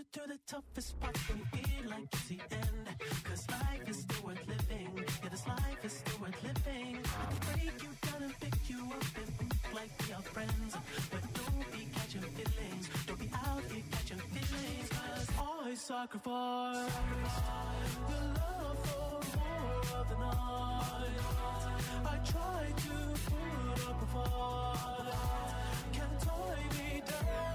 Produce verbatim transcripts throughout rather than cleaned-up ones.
through the toughest parts when you feel like it's the end. Cause life is still worth living. Yeah, this life is still worth living. I can break you down and pick you up and think like we are friends. But don't be catching feelings. Don't be out here catching feelings. Cause I sacrifice your love for more of the night. I try to put up a fight. Can't tie me down.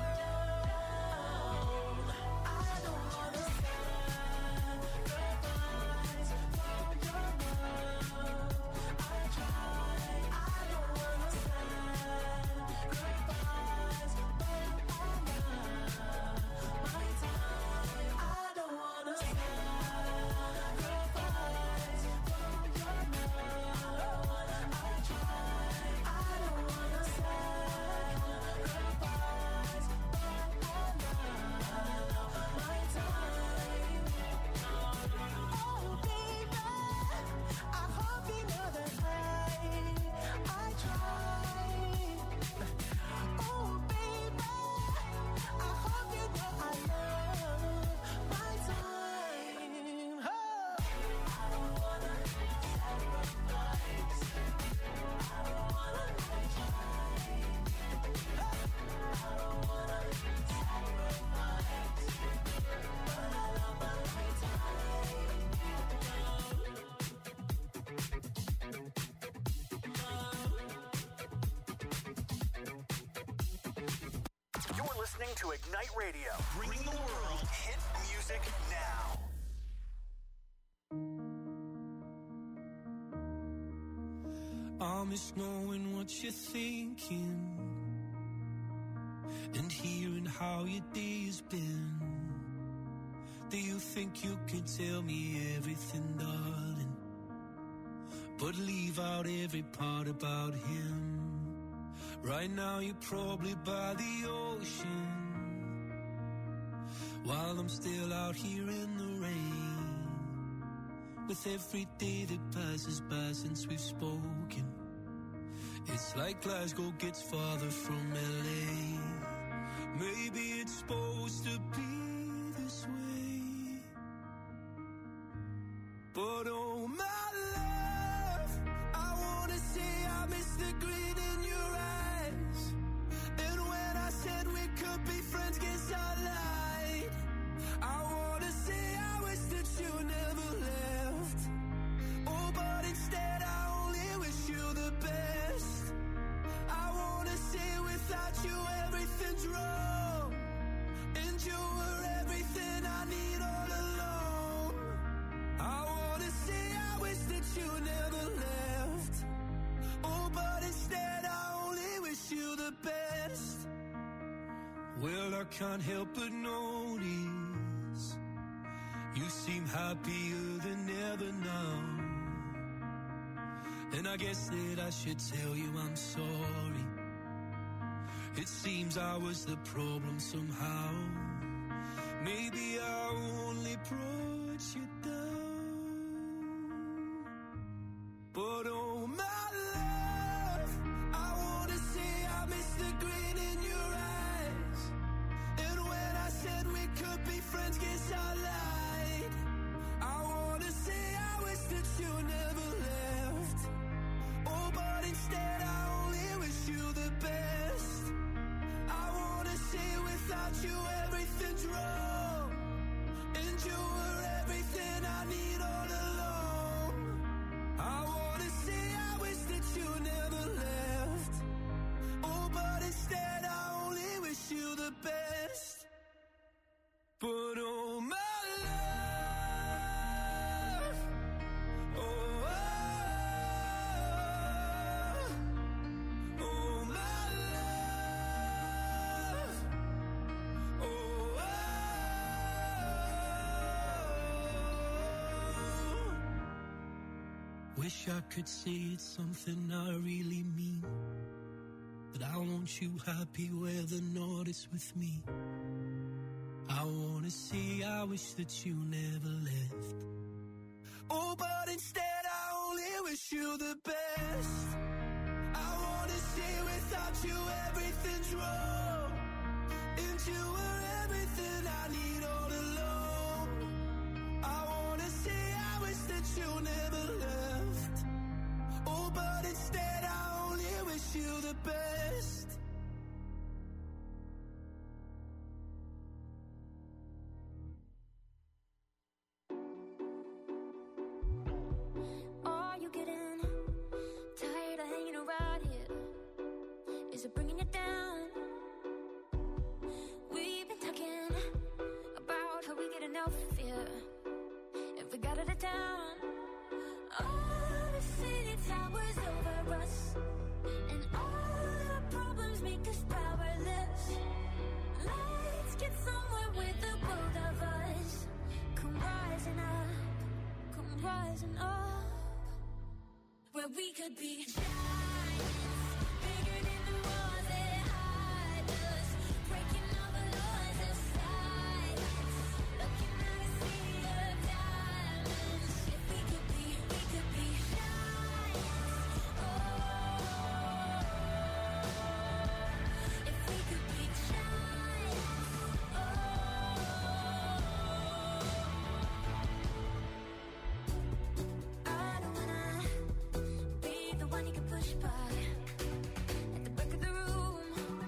To Ignite Radio, bringing the world hit music now. I miss knowing what you're thinking and hearing how your day's been. Do you think you can tell me everything, darling, but leave out every part about him? Right now you're probably by the ocean, while I'm still out here in the rain. With every day that passes by since we've spoken, it's like Glasgow gets farther from L A. Maybe it's supposed to be this way, but oh my love, I wanna say I miss the green in your eyes. And when I said we could be friends, guess I lied. I wanna say I wish that you never left. Oh, but instead I only wish you the best. I wanna say without you everything's wrong, and you were everything I need all along. I wanna say I wish that you never left. Oh, but instead I only wish you the best. Well, I can't help but notice you seem happier than ever now. And I guess that I should tell you I'm sorry. It seems I was the problem somehow. Maybe I only brought you down. But oh my love, I wanna say I miss the green in your eyes. And when I said we could be friends, guess I lied. I wanna say I wish that you never left. Oh, but instead I only wish you the best. I wanna say without you everything's wrong, and you were everything I need all along. I wanna say I wish that you never left. Oh, but instead I only wish you the best. But oh my love, oh, oh, oh my love, oh, oh. Wish I could say it's something I really mean, but I want you happy where the north is with me. I wanna say I wish that you never left. Oh, but instead I only wish you the best. I wanna say without you everything's wrong, and you were everything I need all the best. Are you getting tired of hanging around here? Is it bringing you down? We've been talking about how we get enough fear if we got it down. All the city towers over us, and all the problems make us powerless. Let's get somewhere with the both of us. Come rising up, come rising up, where we could be giants, bigger than the walls that hide us, breaking all the laws of science, looking at a sea of diamonds. If we could be, we could be giants. Oh, if we could be giants. Oh, I don't wanna be the one you can push by at the back of the room.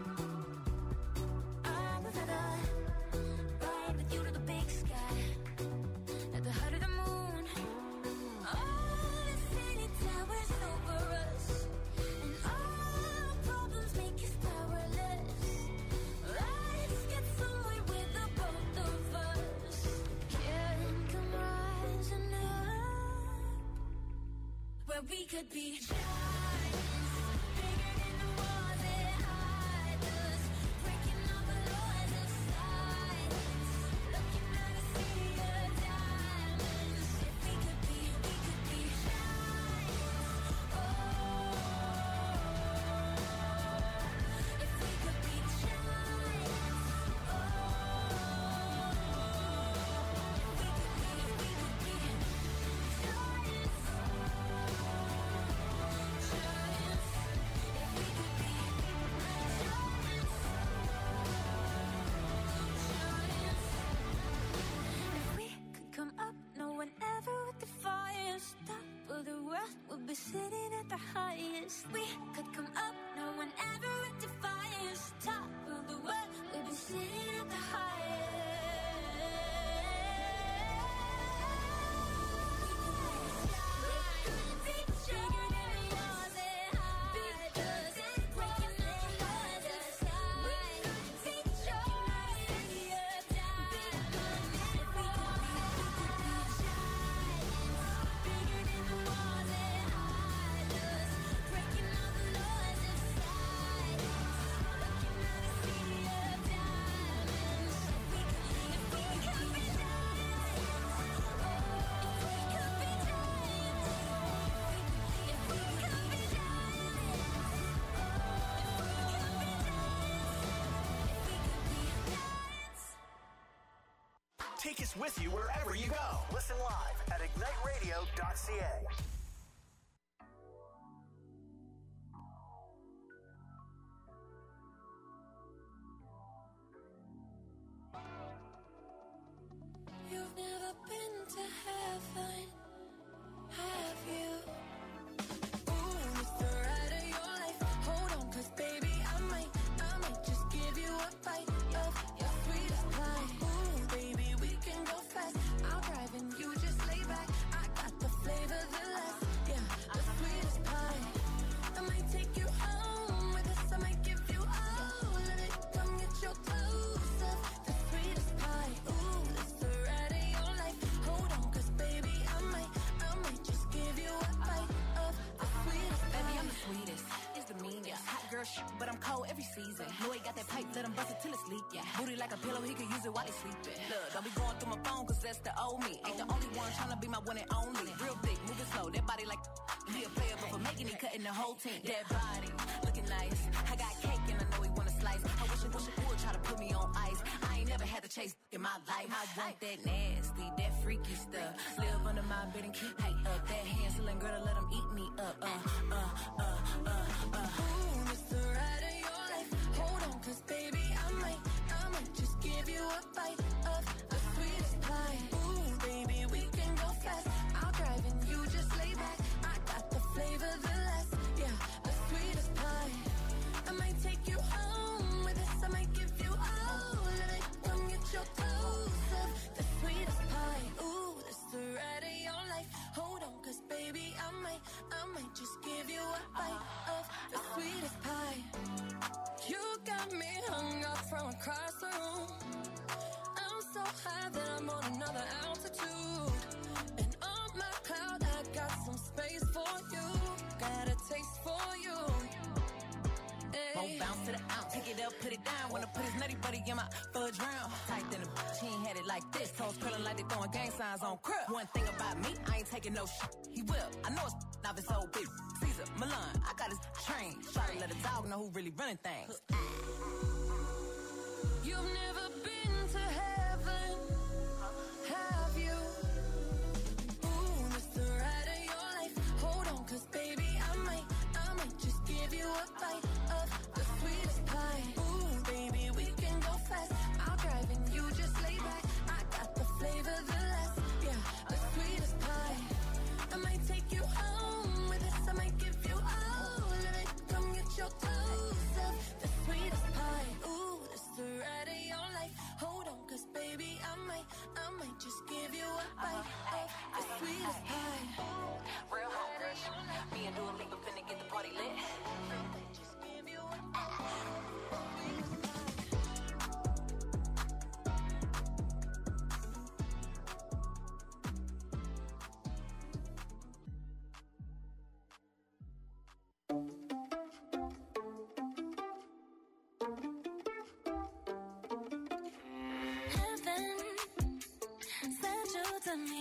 I would rather ride with you to the big sky, at the height of the moon. All the city towers over us, and all our problems make us powerless. Let's get somewhere with the both of us. Can come rising up, where we could be giants, bigger than the walls that hide us, breaking all the laws of science, looking at a sea of diamonds. If we could be, we could be giants. Oh, if we could be giants. Oh, if we could be, if we could be giants. Giants. If we could be giants. Giants. If we could come up, no one ever would defy us. Top of the world, we'll be sitting at the highest. We could come up, no one ever would defy us. Top of the world, we'll be sitting at the Take us with you wherever you go. Listen live at ignite radio dot c a. You've never been to heaven, have you? Ooh, it's the ride of your life. Hold on, 'cause baby, I might, I might just give you a bite of your sweetest pie. Ooh, baby, we can go fast. I'll drive and you just lay back. I got the flavor, the last, yeah, the sweetest pie. I might take you home with us. I might give you all of it. Come get your clothes up, the sweetest pie. Ooh, it's the ride of your life. Hold on, 'cause baby, I might, I might just give you a bite of the sweetest pie. Baby, I'm the sweetest, it's the meanest. Hot girl shit, but I'm cold every season. Know he got that pipe, let him bust it till it's leak, yeah. Booty like a pillow, he could use it while he's sleeping. Look, don't be going through my phone, 'cause that's the old me. Ain't the only one tryna be my one and only. Real thick, moving slow, that body like he a player, but for making it, cutting the whole team. That body, looking nice. I got cake and I know he wanna slice. I wish I wish I would try to put me on ice. I ain't never had to chase in my life. I want that nasty, that freaky stuff. Live under my bed and keep me up. That hand-selling girl to let him eat me up. Uh, uh, uh, uh, uh. Ooh, it's the ride of your life. Hold on, 'cause baby, I might, I might just give you a bite of the sweetest pie. Ooh, baby, we can go fast. I'll drive and you just lay back. I got the flavor, the last, yeah, the sweetest pie. Shorty buddy in my fudge round. Tight than a bitch, he ain't had it like this. Toes curling like they throwing gang signs on crib. One thing about me, I ain't taking no shit. He will. I know it's off his old bitch. Caesar, Milan, I got his train. Shorty let a dog know who really running things. You've never been to heaven, have you? Ooh, this the ride of your life. Hold on, cause baby, I might, I might just give you a bite of the sweetest pie. Ooh, baby, we can go fast. I'll drive and you just lay back. I got the flavor, the last, yeah, the sweetest pie. I might take you home with us. I might give you all of it. Come get your toes up, the sweetest pie. Ooh, this the ride of your life. Hold on, cause baby, I might, I might just give you a bite of the sweetest pie. Real hot rush. Me and Dua Lipa finna get the party lit. Just give you a sweetest pie. Heaven sent you to me.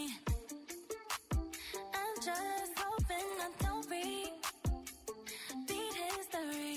I'm just hoping I don't repeat history.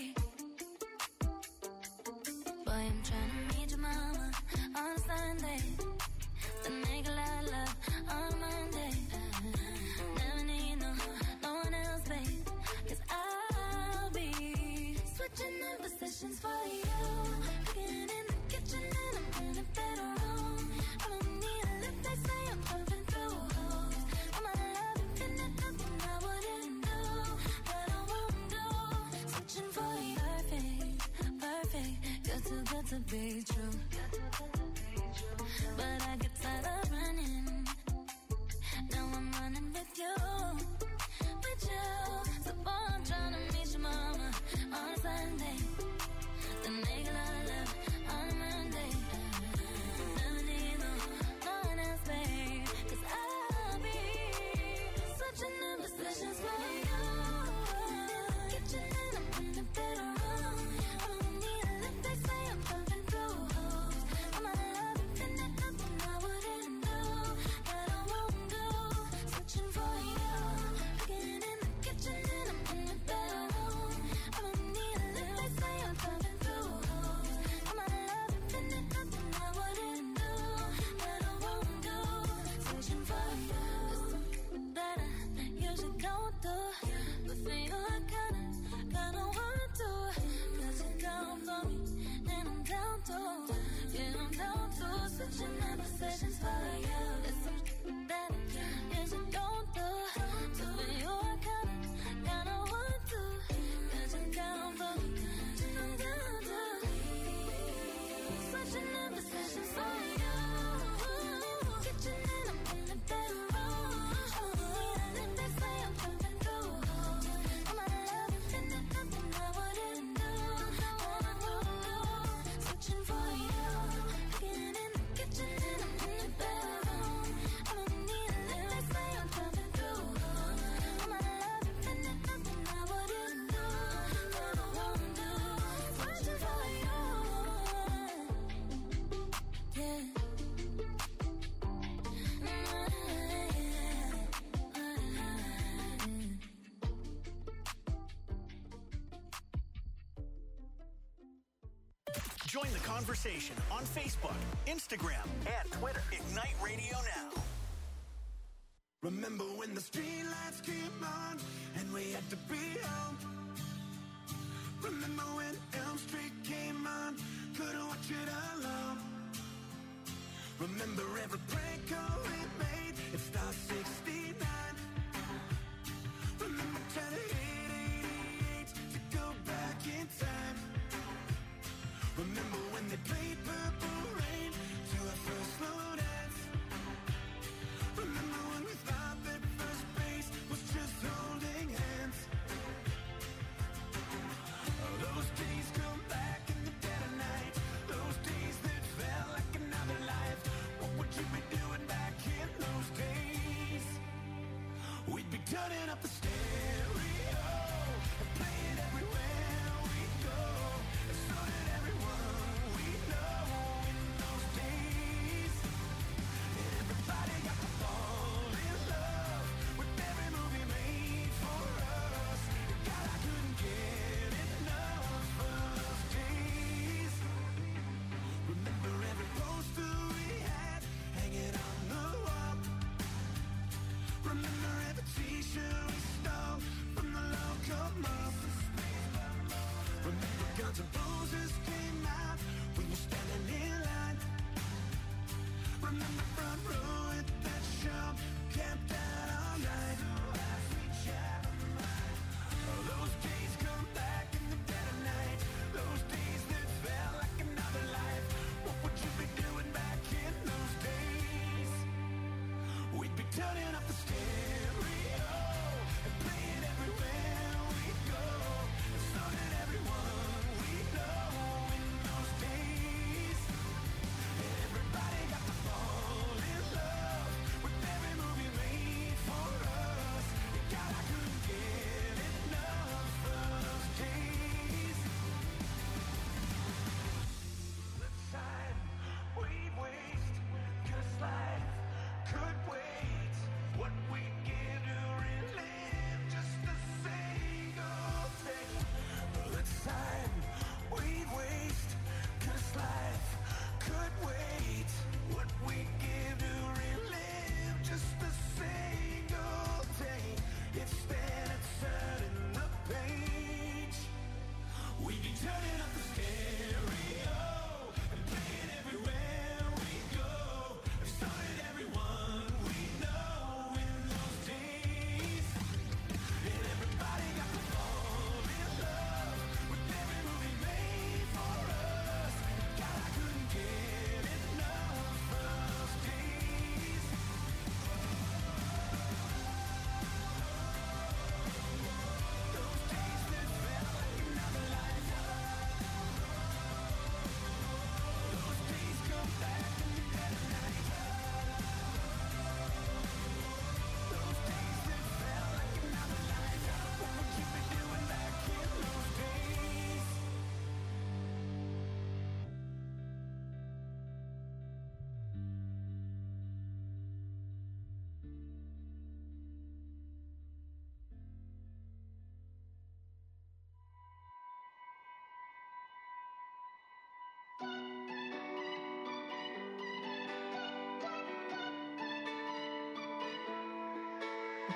Boy, I'm trying to meet your mama on Sunday. Then make a lot of love on Monday. Never need no, no one else, babe. Cause I'll be switching in positions for you. Cooking in the kitchen and I'm in the bedroom. I don't need a lip, they say I'm jumping through holes. I'm a love infinite, nothing I wouldn't do, that I won't do. Switching for you, perfect, perfect. You're too good to be true. But I get tired of running. Now I'm running with you, with you. So boy, I'm trying to meet your mama on Sunday. Then make a lot of love on Monday. Never need no, no one else, babe. Cause I'll be switching in positions for you. Kitchen and I'm in the bedroom. I don't need a lip, they say I'm jumping through holes. I'm a love infinite, nothing I wouldn't do, that I won't do. Switching for you. Cooking in the kitchen and I'm in the bedroom. I don't need a lip, they say I'm jumping through holes. I'm a love infinite, nothing I wouldn't do, that I won't do. Switching for you. There's something that I usually don't do, but for you I kinda, kinda wanna do. Cause you're down for me, and I'm down too. Yeah, I'm down too. Switching my positions for you. There's something that I usually don't do, but for you I kinda, kinda wanna do. Cause you're down for me, and I'm down too. Switching my positions for you. Kitchen and I'm in the bedroom. Yeah, and they say I'm jumping through holes. I'm a love infinite, nothing I wouldn't do, that I won't do. Switching for you. Cooking in the kitchen and I'm in the bedroom. I don't need a lip, they say I'm jumping through holes. I'm a love infinite, nothing I wouldn't do, that I won't do. Switching for you. Yeah. Join the conversation on Facebook, Instagram, and Twitter. Ignite Radio Now. Remember when the streetlights came on and we had to be home? Remember when Elm Street came on, couldn't watch it alone? Remember every prank call we made, it Star sixty-nine. Remember trying to hit eighty-eight to go back in time. Remember when they played Purple Rain to our first slow dance? Remember when we thought that first base was just holding hands? Those days come back in the dead of night. Those days that felt like another life. What would you be doing back in those days? We'd be turning up the stereo and playing everywhere we go. And so did everyone we know.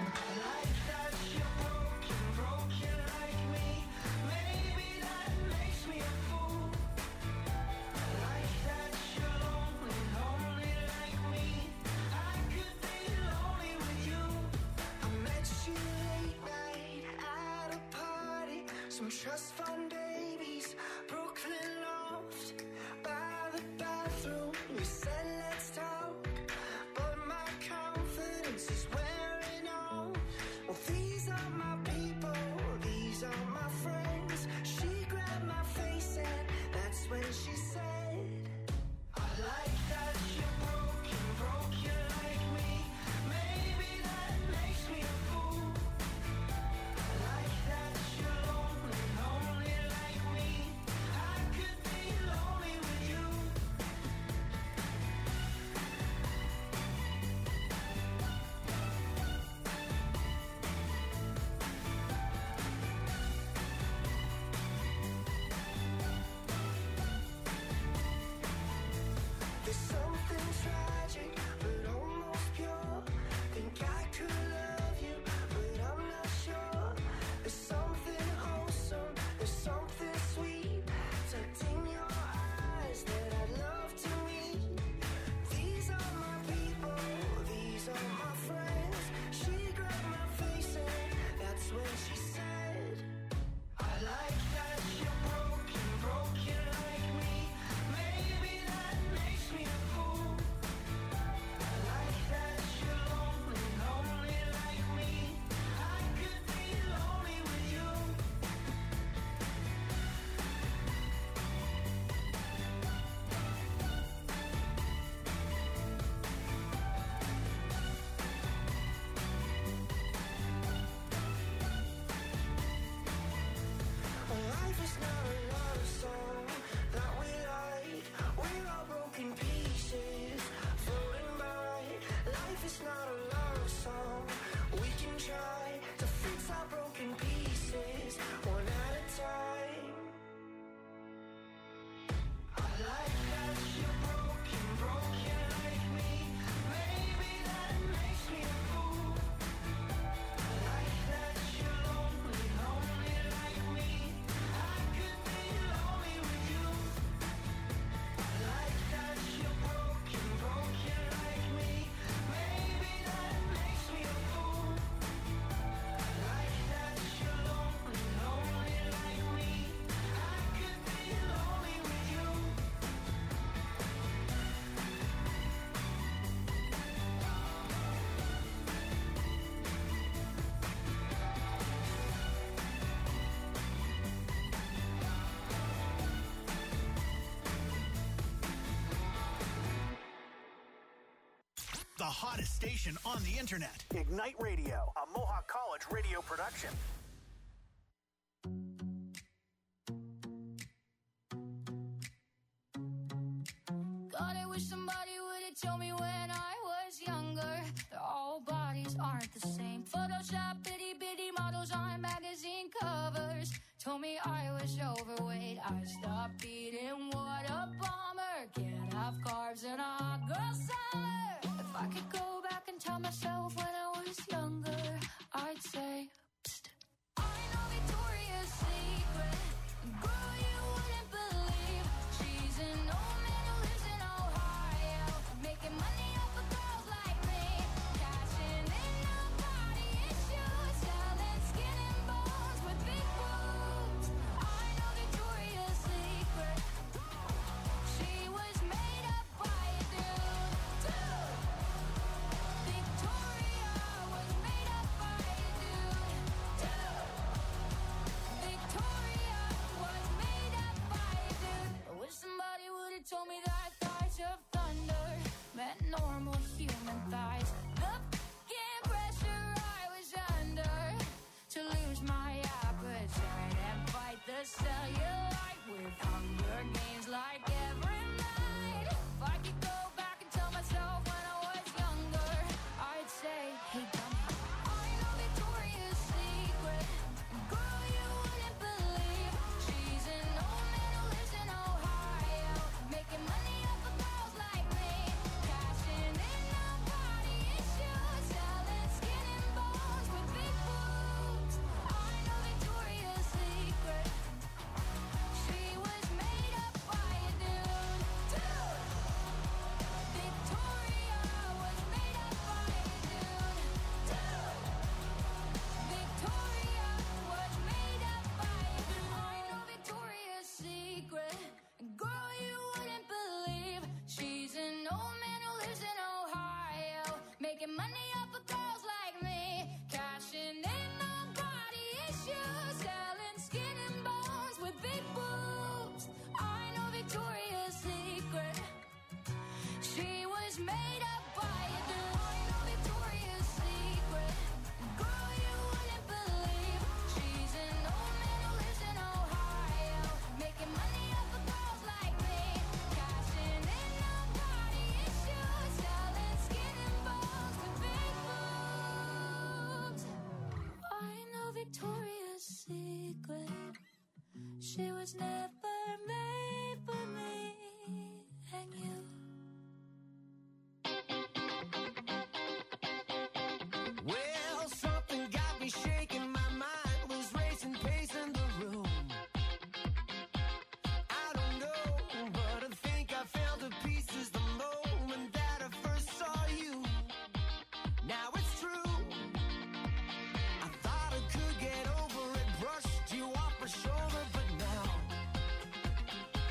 Trust fund babies, Brooklyn loft, by the bathroom. We said let's talk, but my confidence is wearing off. Well, these are my people, these are my friends. She grabbed my face and that's when she said, I like that you're broken, broken like me. Maybe that makes me a fool. I like that you're lonely. There's something tragic, but almost pure. Think I could love you, but I'm not sure. There's something wholesome, there's something sweet tucked in your eyes that I'd love to meet. These are my people, these are my friends. She grabbed my face and that's when she said, I like that you're broken, broken like me. Maybe that makes me a fool. I like that you're lonely, lonely like me. I could be lonely with you. Life is not a love song that we like. We're all broken pieces floating by. Life is not a love song. We can try to fix our broken pieces one at a time. I like that you're broken, broken like me. Maybe that makes me a fool. I like that you're lonely, lonely like me. I could be lonely with you. I like that you're broken, broken like me. Maybe that makes me a fool. I like that you're lonely, lonely like me. I could be lonely with you. The hottest station on the internet. Ignite Radio, a Mohawk College radio production. God, I wish somebody would have told me when I was younger that all bodies aren't the same. Photoshop itty bitty models on magazine covers told me I was overweight. I stopped eating, what a bummer. Can't have carbs in a hot girl summer. If I could go back and tell myself when I was younger, I'd say, psst. I know Victoria's Secret, girl, you wouldn't believe. She's an old man who lives in Ohio, making money off of girls like me, cashing in on body issues, selling skin and bones with big boobs. I know Victoria's Secret, she was made up by a dude, dude. Victoria was made up by a dude, dude. Victoria was made up by a dude. I wish somebody would have told me that thighs of thunder meant normal human thighs. The fucking pressure I was under to lose my appetite and fight the cellulite with Hunger Games like every night. If I could go back and tell myself when I was younger, I'd say, hey, dummy, I know Victoria's Secret, girl, you wouldn't believe. She's an old man who lives in Ohio, making money off of girls like me, cashing in for girls like me. Cashing in on body issues, selling skin and bones with big boobs. I know Victoria's Secret. She was made up by a dude. I know Victoria's Secret. Girl, you wouldn't believe. She's an old man who lives in Ohio, making money off of girls like me. Cashing in on body issues, selling skin and bones with big boobs. I know Victoria's Secret. She was never made for me and you. Well, something got me shaking, my mind was racing, pacing the room. I don't know, but I think I fell to pieces the moment that I first saw you. Now it's true, I thought I could get over it, brushed you off my shoulder, but now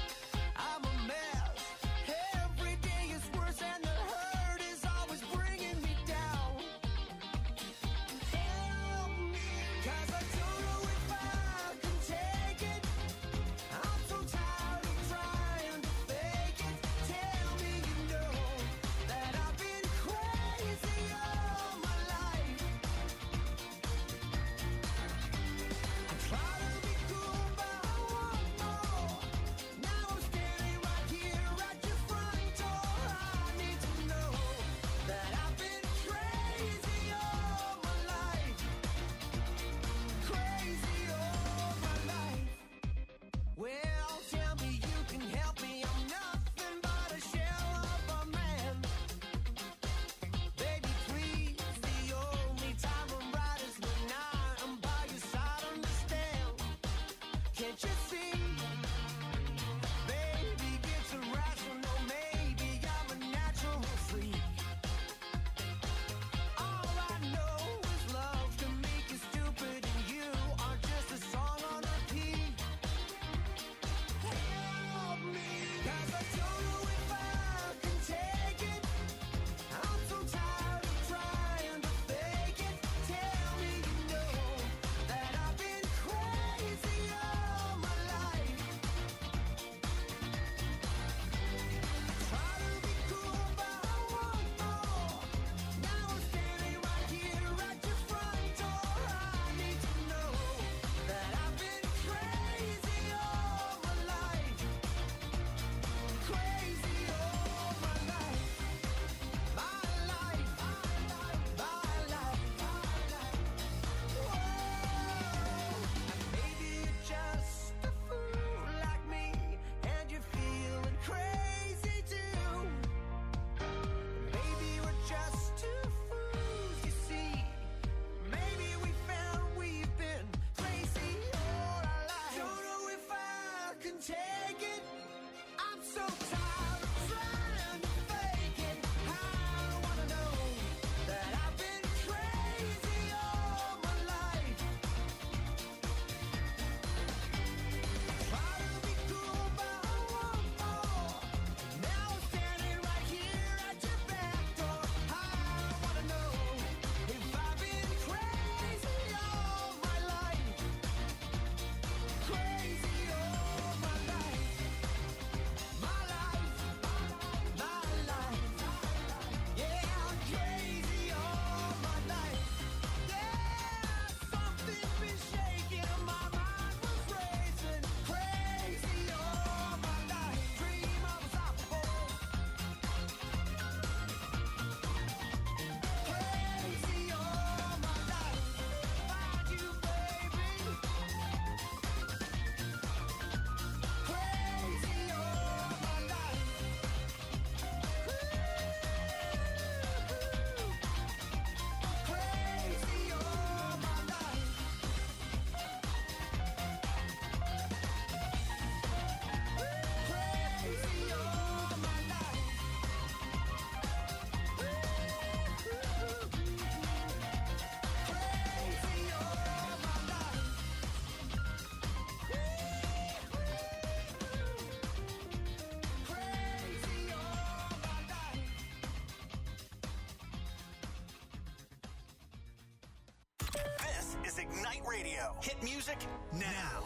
is Ignite Radio. Hit music now.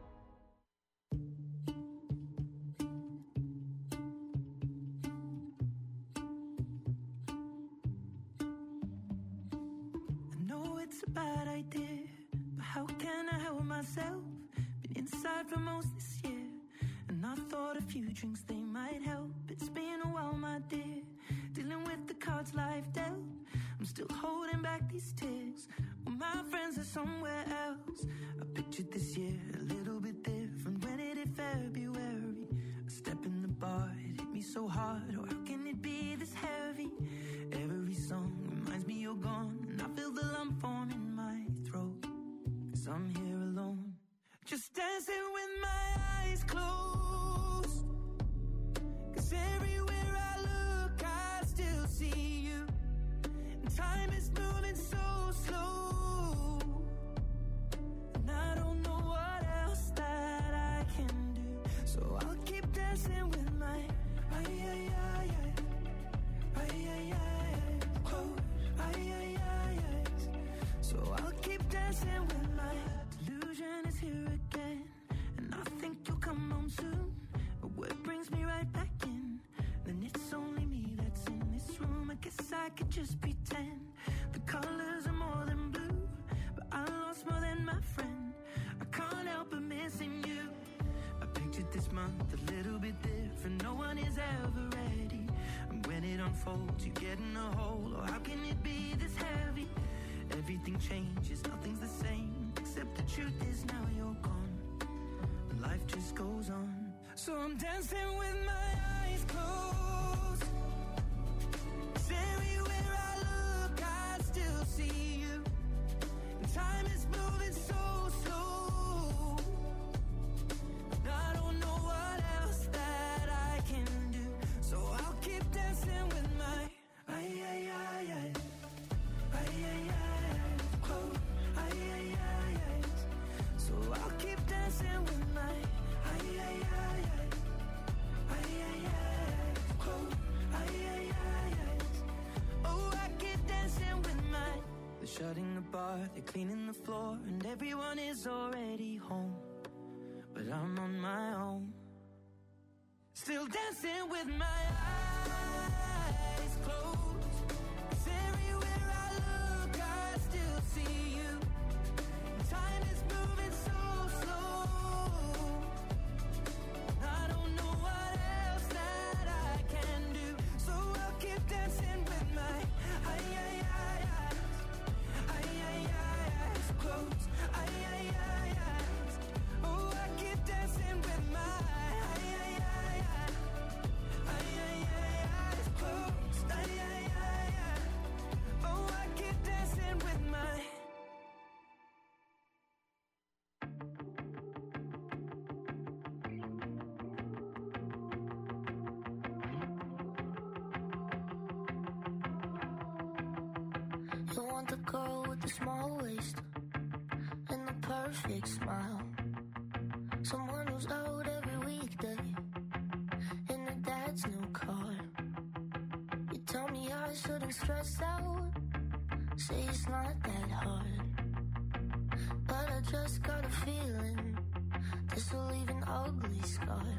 I know it's a bad idea, but how can I help myself? Been inside for most this year, and I thought a few drinks, they might help. It's been a while, my dear, dealing with the cards life dealt. I'm still holding back these tears, well, my friends are somewhere else. I pictured this year a little bit different when it hit February. A step in the bar, it hit me so hard, or how can it be this heavy? Every song reminds me you're gone, and I feel the lump form in my throat, 'cause I'm here alone, just dancing with my eyes closed. 'Cause everywhere I look, I still see you. And time is moving so slow, and I don't know what else that I can do. So I'll keep dancing with my ay ay ay ay ay ay ay close ay ay ay ay. So I'll keep dancing with my delusion is here again, and I think you'll come home soon. But what brings me right back in? Then it's only me that's in this room. I guess I could just pretend the colors are more than blue, but I lost more than my friend. I can't help but missing you. I pictured this month a little bit different. No one is ever ready, and when it unfolds, you get in a hole. Or how can it be this heavy? Everything changes, nothing's the same, except the truth is now you're gone, and life just goes on. So I'm dancing with my eyes closed. 'Cause everywhere I look, I still see you. And time is moving so slow, and I don't know what else that I can do. So I'll keep dancing with my ay ay ay ay ay ay ay close ay ay ay ay. So I'll keep dancing with my ay ay ay ay ay ay ay close ay ay ay ay. Oh, I keep dancing with my. They're shutting the bar, they're cleaning the floor, and everyone is already home, but I'm on my own, still dancing with my eyes closed. 'Cause everywhere I look, I still see you. Time is moving so slow, I don't know what else that I can do. So I'll keep dancing with my ay ay ay ay ay ay ay close ay ay ay ay. Oh, I keep dancing with my ay ay ay ay ay ay ay close ay ay ay ay. Oh, I keep dancing with my. You want the girl with the small waist and the perfect smile, someone who's out every weekday in her dad's new car. You tell me I shouldn't stress out, say it's not that hard, but I just got a feeling this will leave an ugly scar.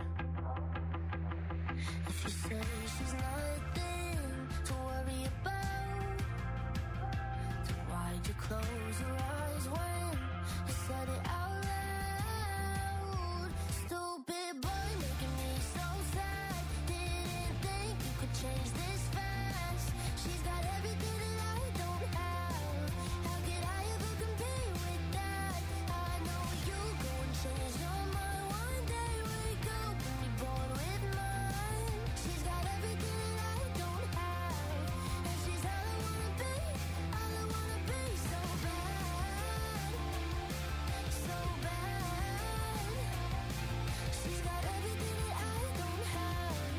If you say she's nothing to worry about, then why'd you close your eyes when you said it out loud? Stupid boy making me so sad, didn't think you could change this fast. She's got everything that I don't have, how could I ever compete with that? I know you go and change your mind one day, wake up and be bored with mine. She's got everything that I don't have, and she's all I wanna be, all I wanna be. So bad, so bad. She's got everything that I don't have.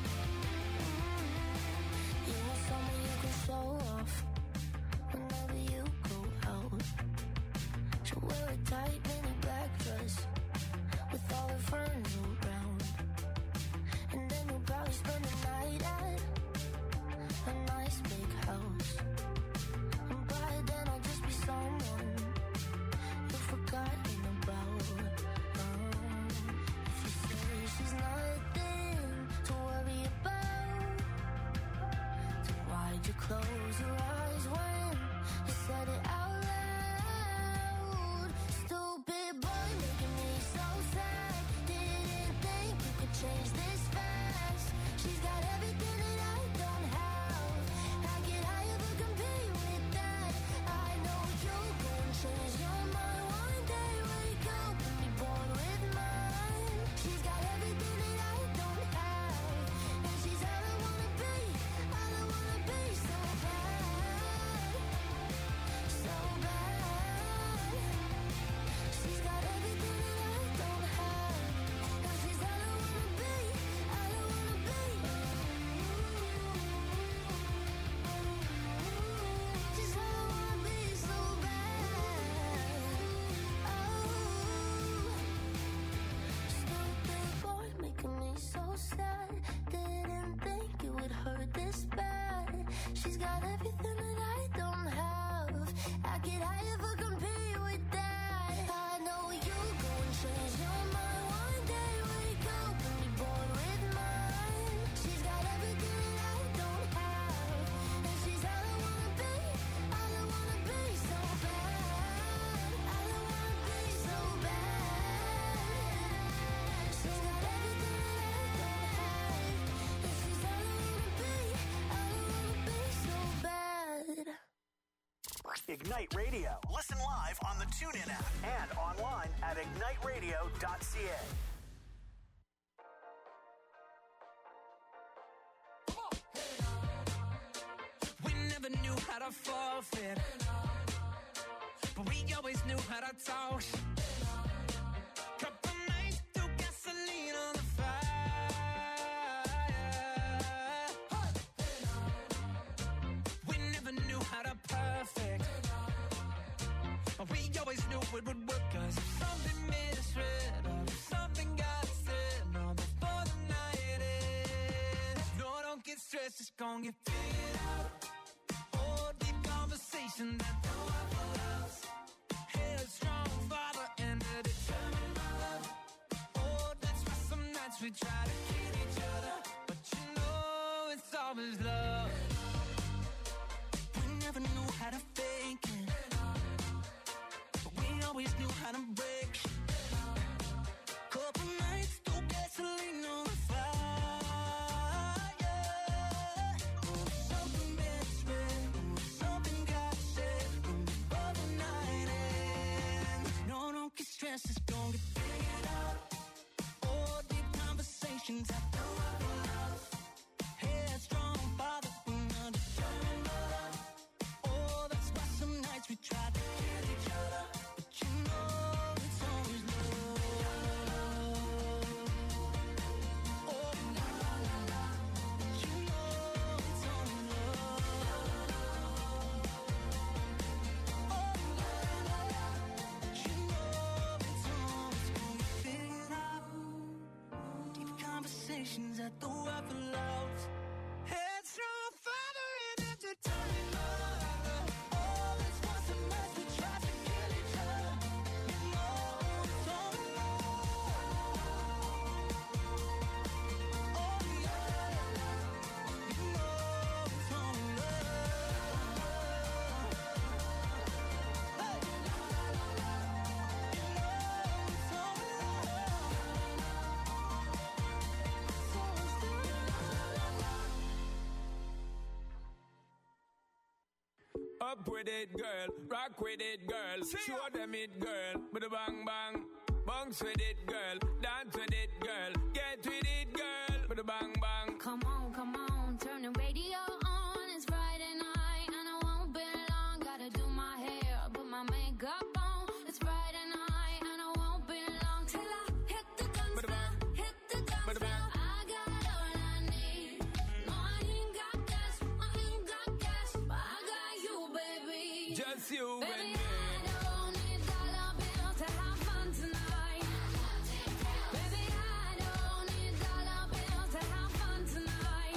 You want someone you can show off whenever you go out. She'll wear a tight mini black dress with all her friends around, and then you'll probably spend the night at a nice big house. And by then I'll just be someone close your eyes when you said it out loud. Stupid boy making me so sad. Didn't think you could change this fast. She's got everything that I don't have. How could I ever compete with that? I know you gon' change your mind one day. Wake up and be born with mine. She's got everything that I don't have, and she's all I wanna be. All I wanna be so bad, so bad. She's got everything that I don't have, and she's all I wanna be. All I wanna be. She's all I wanna be so bad. Oh, stupid boy making me so sad. Didn't think it would hurt this bad. She's got everything that I don't have. How could I ever compete with that? I know you gon' change your mind one day. Wake up and be born with mine. She's got everything that I don't have, and she's all I wanna be. All I wanna be so bad. All I wanna be so bad. She's got everything that I don't have, and she's all I wanna be. All I wanna be so bad. Ignite Radio. Listen live on the TuneIn app and online at ignite radio dot c a. We never knew how to forfeit, but we always knew how to talk. Couple nights threw gasoline on the fire. We never knew how to perfect, but we always knew it would work. 'Cause if something misread or if something got said, no, before the night ends. No, don't get stressed, it's gonna get figured out. Oh, deep conversation that don't have a loss. Headstrong father and a determined mother. Oh, that's why some nights we try to kid each other, but you know it's always love. We never knew how to fake it, but we always knew how to break shit. Couple nights, threw gasoline on the fire. Oh, something misread, oh, something got said, oh, before the night ends. No, don't get stressed, it's gonna get figured out. Oh, deep conversations I don't have enough. Headstrong father and a determined mother. Oh, that's why some nights we try to kill each other, but you know it's always love. Oh, la la la la, but you know it's always love. Oh, la la la, but you know it's always gonna get figured out. Deep conversations at the Waffle House. Headstrong father and entertaining mother. Oh, that's why some nights we try to kill each other. You know it's only love. Oh, yeah, you know it's only love. Hey, you know it's only love. Up with it, girl. Rock with it, girl. Show them it, girl. With a bang bang. Bounce with it, girl. Dance with it, girl. Get with it, girl. With a bang bang. Come on, come on, turn the radio on. It's Friday night and I won't be long. Gotta do my hair, put my makeup on. It's Friday night and I won't be long till I hit the guns now, hit the guns now. I got all I need. No, I ain't got gas, I ain't got gas, but I got you, baby. Just you and Baby, me. I don't need dollar bills to have fun tonight. Baby, I don't need dollar bills to have fun tonight.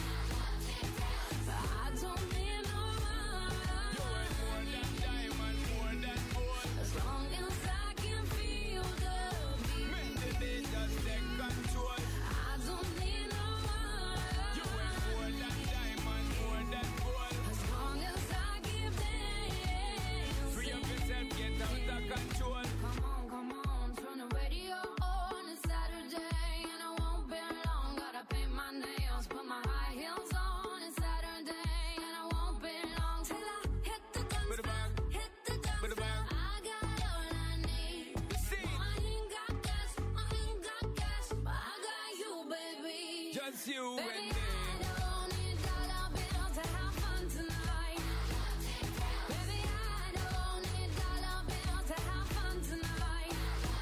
I don't need no money. You ain't more than diamond, more than gold. As long as I can feel the beat. Make the beat just take control. I don't need no money. You ain't more than diamond, more than gold. As long just you Baby, and me. I don't need dollar bills to have fun tonight. Baby, I don't need dollar bills to have fun tonight.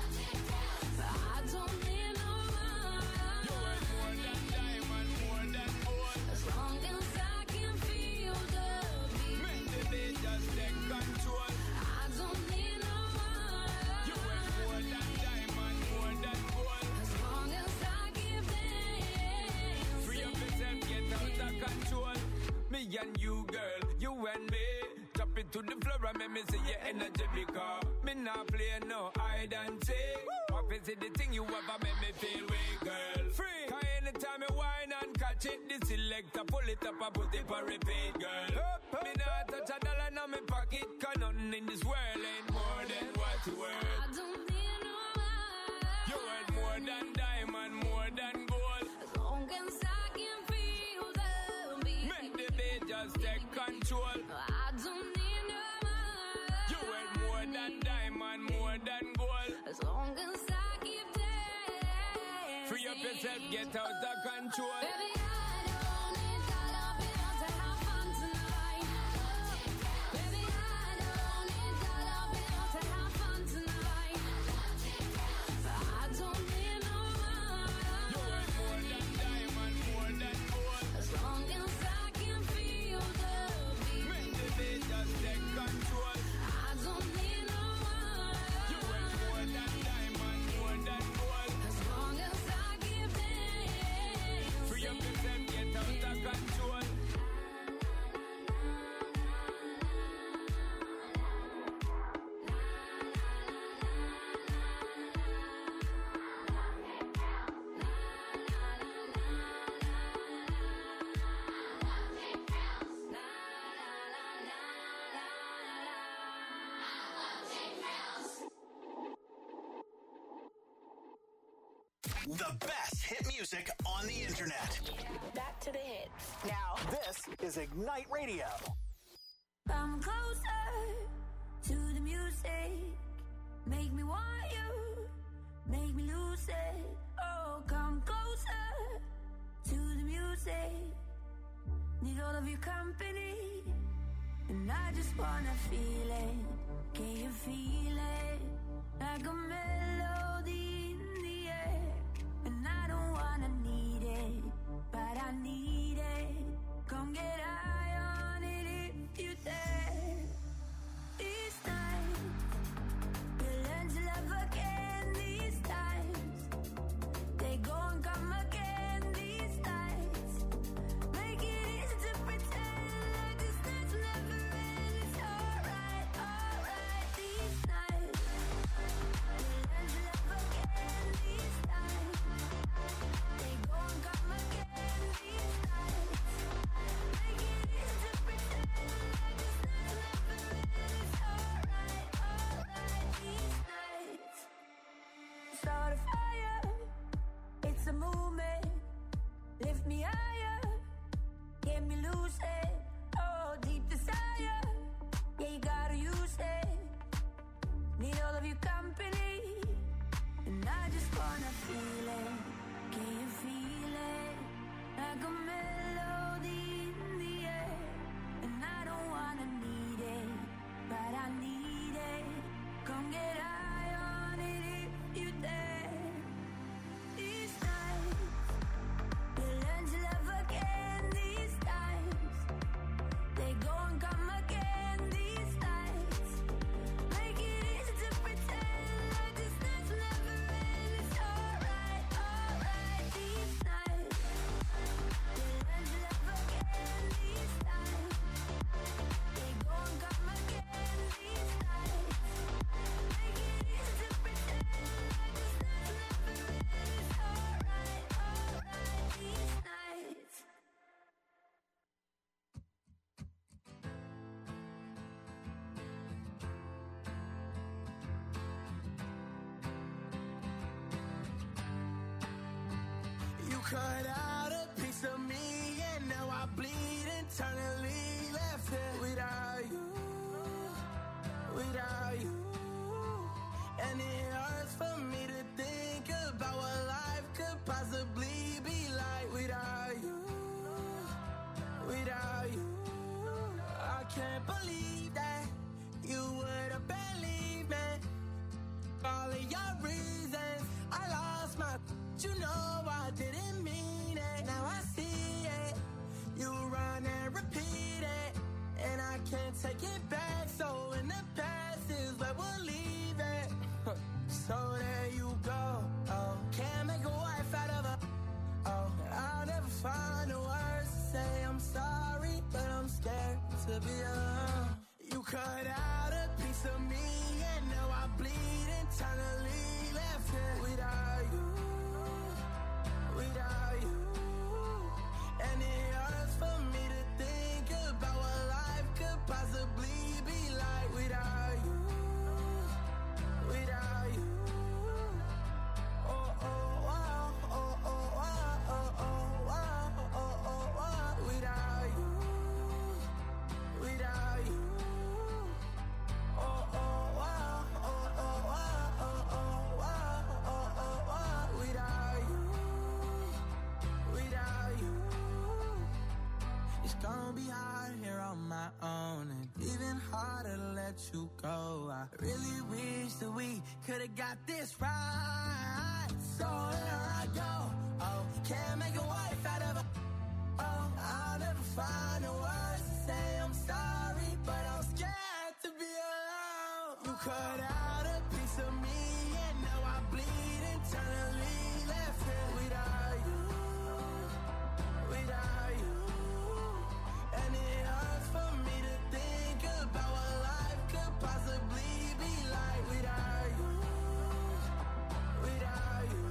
I don't need no money. You worth more than diamond, more than gold. As long as I can feel the beat. Make the beat just take control. I don't need no money. You worth more than diamond, more than gold. As long as I keep dancing. Free up yourself, get out of control. Me and you, girl, you and me. Drop it to the floor and make me see your energy because me not play no hide and seek. What is it the thing you ever make me feel weak, girl? Free. Cause anytime you whine and catch it, the selector pull it up and put it for repeat, girl. Up, up. Me not touch a dollar in my pocket, cause nothing in this world ain't more than what you worth. I don't need no money. You worth more than diamond, more than gold. As long as I can feel the beat. Make the beat just take control. I don't need no money. You worth more than diamond, more than gold. As long as I keep dancing. Free up yourself, get out of control. Baby, I don't need dollar bills to have fun tonight. Baby, I don't need dollar bills to have fun tonight. I don't need no money. You worth more than diamond, more than gold. As long as I can feel the beat. Make the beat just take control. I don't need no money. You worth more than diamond, more than gold. As long as I keep dancing. Free up yourself, get out of control. The best hit music on the internet. Back to the hits. Now, this is Ignite Radio. Come closer to the music. Make me want you. Make me lose it. Oh, come closer to the music. Need all of your company. And I just wanna feel it. Can you feel it? Like a melody in the air. And I don't wanna need it, but I need it. Come get high on it if you dare. These times, you'll learn to love again. These times, they go and come again. These nights, make it easy to pretend like this night's never end. It's alright, alright. These nights, you'll learn to love again. These times, they go and come again. These nights, make it easy to pretend like this night's never end. It's alright, alright. These nights, start a fire. It's a movement. Lift me higher. Get me lucid. Oh, deep desire. Yeah, you gotta use it. Need all of your company. And I just wanna feel it. Can you feel it? Like a melody in the air. And I don't wanna need it, but I need it. Come get high on it if you dare. These nights, you'll learn to love again. These times, they go and come again. These nights, make it easy to pretend like this night's never end. It's alright, alright. These nights, you'll learn to love again. These times, they go and come again. These nights, make it easy to pretend like this night's never end. It's alright, alright. These nights. You cut out a piece of me, and now I bleed internally. Left it without you, without you. And it hurts for me to think about what life could possibly be like without you, without you. I can't believe that you would have believed me. All of your reasons, I lost my. You know I didn't mean it. Now I see it. You run and repeat it, and I can't take it back. So in the past is where we'll leave it. So there you go. Oh, can't make a wife out of a. Oh, I'll never find the words to say I'm sorry, but I'm scared to be alone. You cut out a piece of me, and now I bleed internally. Left here without you, without you. And it hurts for me to think about what life could possibly be like without you, without you. Oh, oh, oh, oh, oh, oh, oh, oh, oh, oh, oh, without you, without you. Oh, oh, oh, oh, oh, oh, oh, oh, oh, oh, oh, without you, without you. It's gonna be hard here on my own, and even harder to let you go. I really wish that we could've got this right. So here I go. Oh, can't make a wife out of a. Oh, I'll never find the words to say I'm sorry, but I'm scared to be alone. You cut out a piece of me, and now I bleed internally. Left here without you, without you. And it hurts for me to think about what life could possibly be like without you, without you.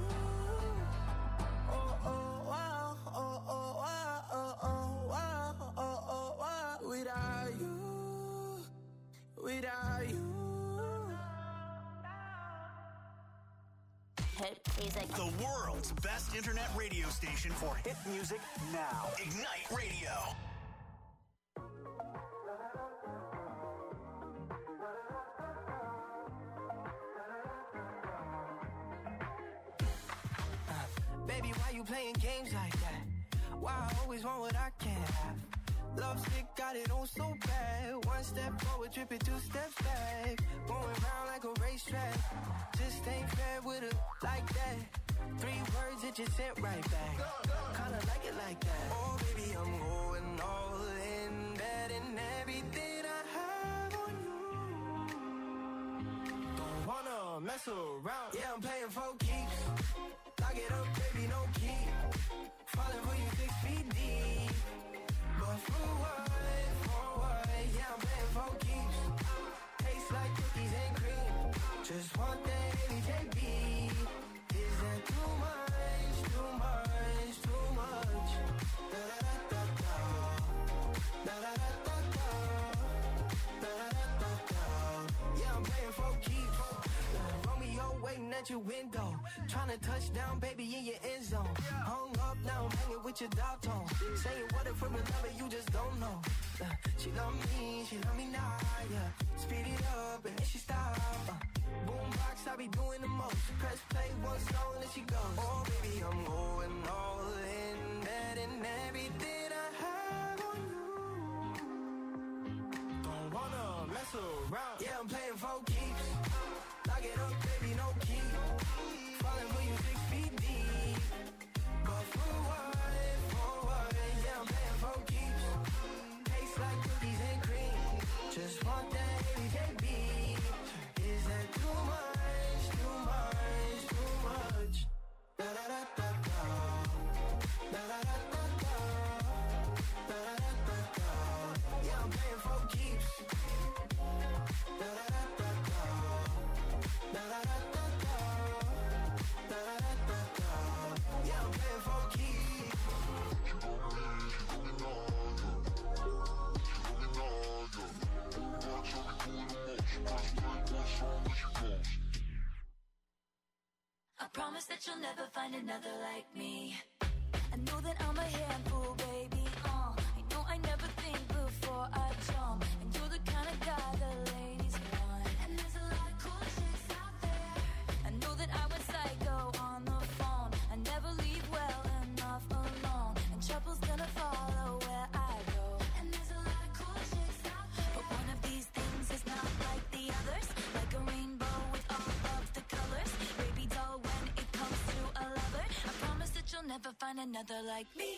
Oh, oh, oh, oh, oh, oh, oh, oh, oh, oh, oh, without you, without you. The world's best internet radio station for hit music now. Ignite Radio. Baby, why you playing games like that? Why I always want what I can't have? Love sick, got it on so bad. One step forward, tripping two steps back. Going round like a racetrack. Just ain't fair with it like that. Three words that you sent right back. Kinda like it like that. Oh, baby, I'm going all in. Betting everything I have on you. Don't wanna mess around. Yeah, I'm playing for keeps. Lock it up, baby, no key. Falling for you six feet deep. But for what, for what? Yeah, I'm playing for keeps. Tastes like cookies and cream. Just want that H J B. Is that too much, too much, too much? Da da da da da da da da da da da da da. Yeah, I'm playing for keeps. Romeo waiting at your window. Tryna touch down, baby, in your end zone. Hung up, now I'm hanging with your dog tone. Saying what if we're in love and you just don't know. Uh, she love me, she love me now, yeah. Speed it up and then she stop. Uh, boombox, I be doing the most. Press play one song and then she goes. Oh, baby, I'm going all in. Betting everything I have on you. Don't wanna mess around. Yeah, I'm playing for keeps. Lock it up, baby, no key. Falling for you six feet deep. But for what, for what? Yeah, I'm playing for keeps. Tastes like cookies and cream. Just want that H J B. Is that too much, too much, too much? Da da da da da. Da da da da da. Da da da da da. Yeah, I'm playing for keeps. Da da da da da. Da da da da da. Da da da da da. Yeah, I'm playing for keeps. I promise that you'll never find another like me. I know that I'm a handful, baby. Uh, I know I never think before I jump, and you're the kind of guy the ladies want. And there's a lot of cool chicks out there. I know that I went psycho on the phone. I never never find another like me.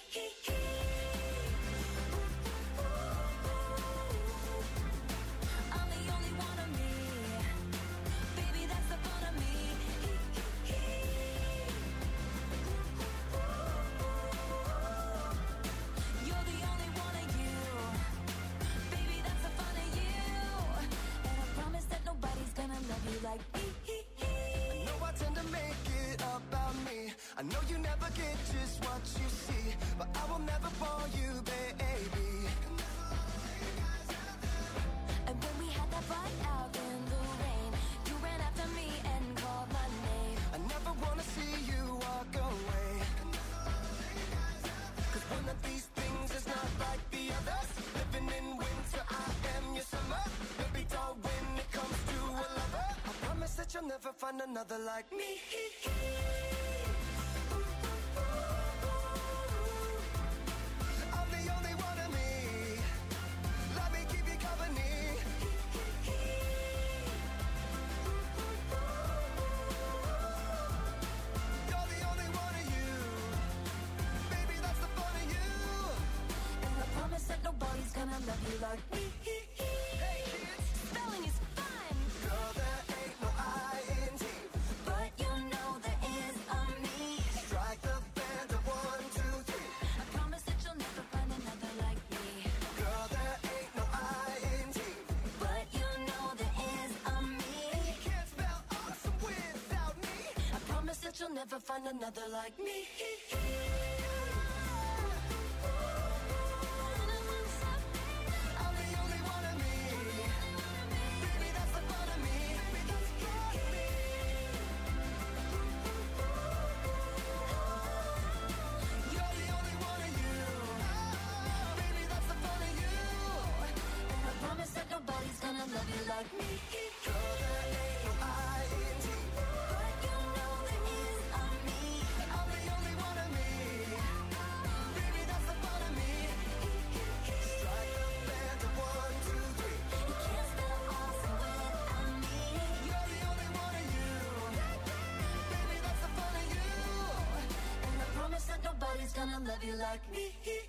I'm the only one of me. Baby, that's the fun of me. You're the only one of you. Baby, that's the fun of you. And I promise that nobody's gonna love you like me. I know I tend to make it about me. I know you never get just what you see, but I will never fall you, baby. And when we had that fight out in the rain, you ran after me and called my name. I never wanna see you walk away, cause one of these things is not like the others. Living in winter, I am your summer. Baby doll, when it comes to a lover, I promise that you'll never find another like me. I'm the only one of me. Let me keep you company. You're the only one of you. Baby, that's the fun of you. And I promise that nobody's gonna love you like me. Hey kids, Spelling is fun, girl, there ain't no I N G. but you know there is a me. Strike the band of one, two, three. I promise that you'll never find another like me. Girl, there ain't no I N G. But you know there is a me. You can't spell awesome without me. I promise that you'll never find another like me. I'm the only one of me. Baby, that's the fun of me. You're the only one of you. Baby, that's the fun of you. And I promise that nobody's gonna love you like me. Girl, there ain't no I N G. But you know there is a me. I'm the only one of me. Baby, that's the fun of me. Strike the band of one, two, three. You can't spell awesome without me. You're the only one of you. Baby, that's the fun of you. And I promise that nobody's gonna love you like me.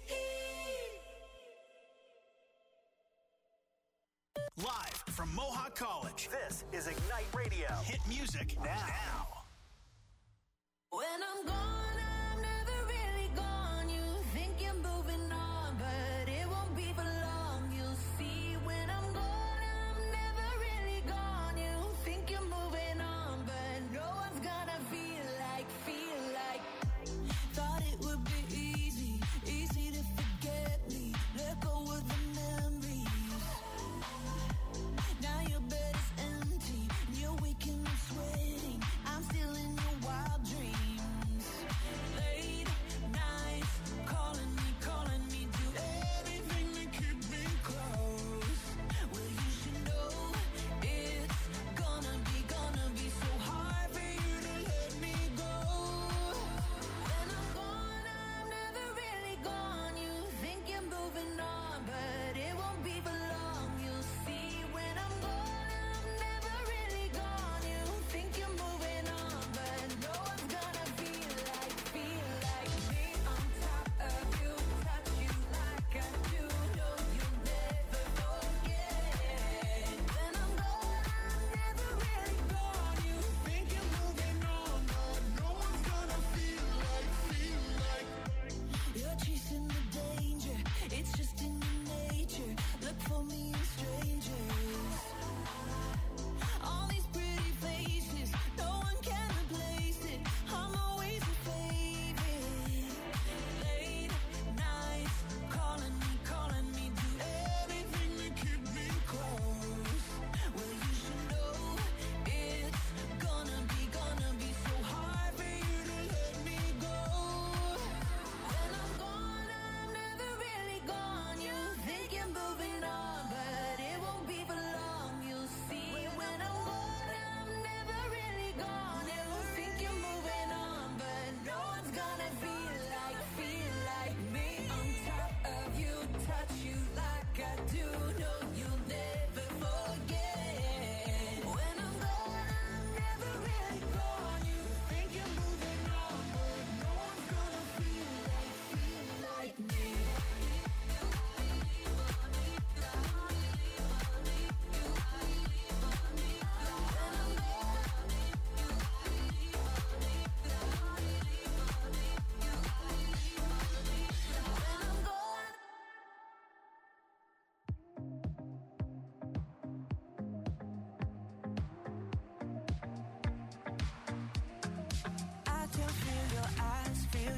Live from Mohawk College, this is Ignite Radio. Hit music now. When I'm gone, I'm never really gone. You think you're moving on, but it won't be for long. You'll see when I'm gone, I'm never really gone. You think you're moving on, but no one's gonna feel like, feel like. Thought it would be easy, easy to forget me. Let go of the memories. Now your bed is empty, you're waking up sweating. I'm still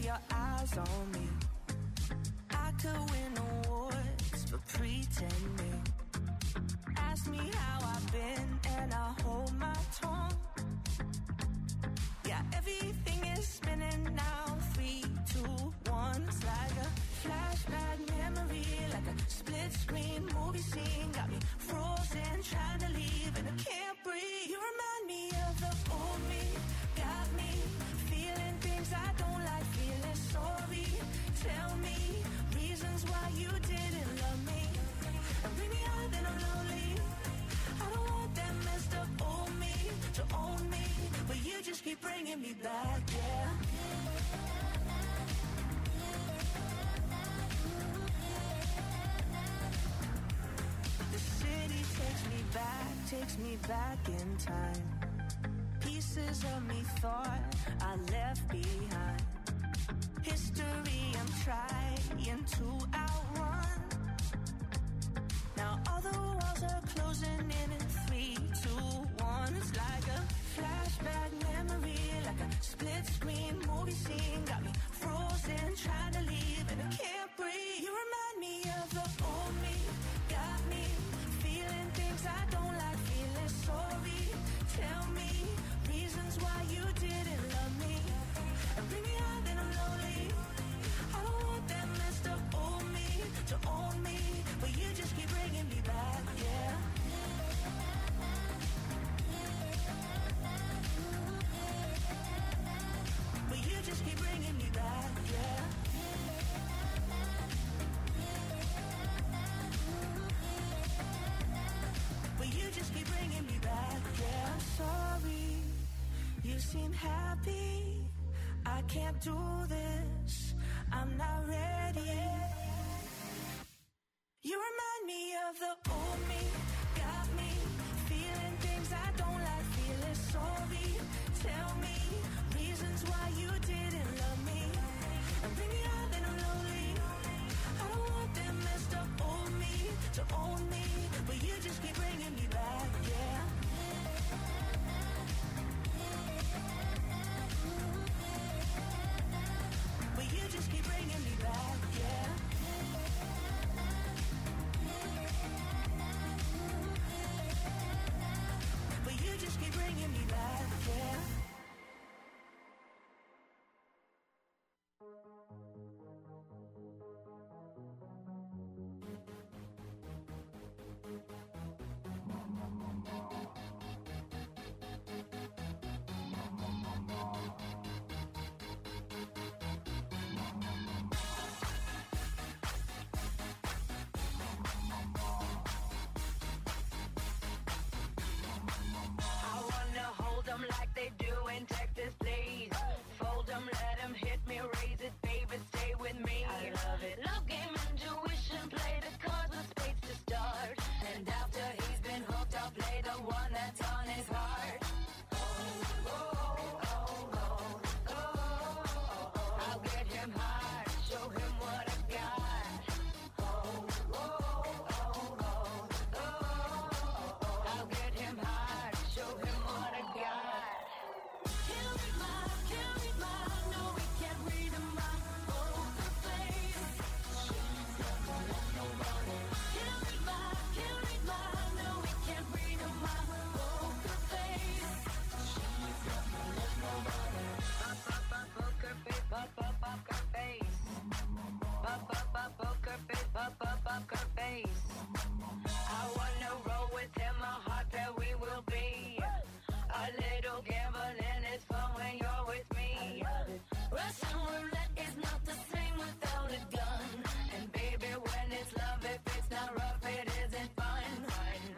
your eyes on me. I could win awards for pretending. Ask me how I've been and I hold my tongue. Yeah, everything is spinning now. Three, two, one. It's like a flashback memory, like a split screen movie scene. Got me frozen, trying to leave and I can't breathe. You remind me of the old me. Got me feeling things I don't like, feeling sorry. Tell me reasons why you didn't love me. And bring me out, then I'm lonely. I don't want that messed up old me to own me, but you just keep bringing me back, yeah. The city takes me back, takes me back in time. Pieces of me thought I left behind. History I'm trying to outrun. Now all the walls are closing in in three, two, one. It's like a flashback memory, like a split screen movie scene. Got me frozen, trying to leave and I can't breathe. You remind me of the old me. Got me feeling things I don't like, feeling sorry. Tell me reasons why you didn't love me. And bring me out, then I'm lonely. I don't want that messed up old me to own me, but you just keep bringing me back, yeah. But you just keep bringing me back, yeah. But you just keep bringing me back, yeah. I'm sorry, you seem happy. I can't do this, I'm not ready. You remind me of the